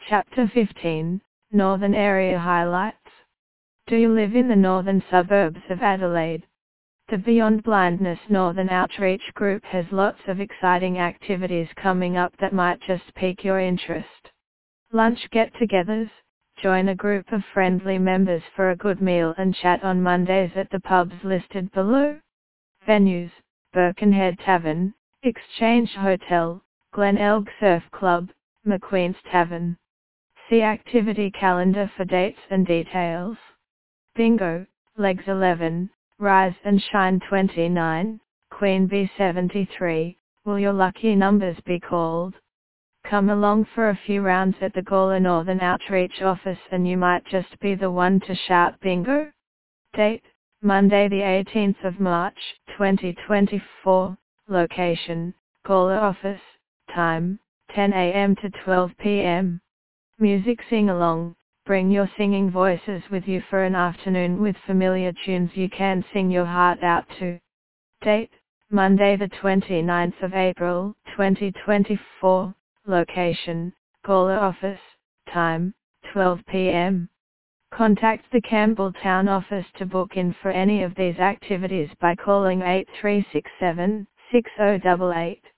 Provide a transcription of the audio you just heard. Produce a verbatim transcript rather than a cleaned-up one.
Chapter fifteen, Northern Area Highlights. Do you live in the northern suburbs of Adelaide? The Beyond Blindness Northern Outreach Group has lots of exciting activities coming up that might just pique your interest. Lunch get-togethers, join a group of friendly members for a good meal and chat on Mondays at the pubs listed below. Venues: Birkenhead Tavern, Exchange Hotel, Glen Elg Surf Club, McQueen's Tavern. See activity calendar for dates and details. Bingo, Legs eleven, Rise and Shine twenty-nine, Queen Bee seventy-three, will your lucky numbers be called? Come along for a few rounds at the Gawler Northern Outreach office and you might just be the one to shout bingo. Date: Monday the eighteenth of March, twenty twenty-four. Location: Gawler office. Time: ten a m to twelve p m Music sing-along: bring your singing voices with you for an afternoon with familiar tunes you can sing your heart out to. Date: Monday the twenty-ninth of April, twenty twenty-four. Location: Gawler office. Time: twelve p m Contact the Campbelltown office to book in for any of these activities by calling eight three six seven, six zero eight eight.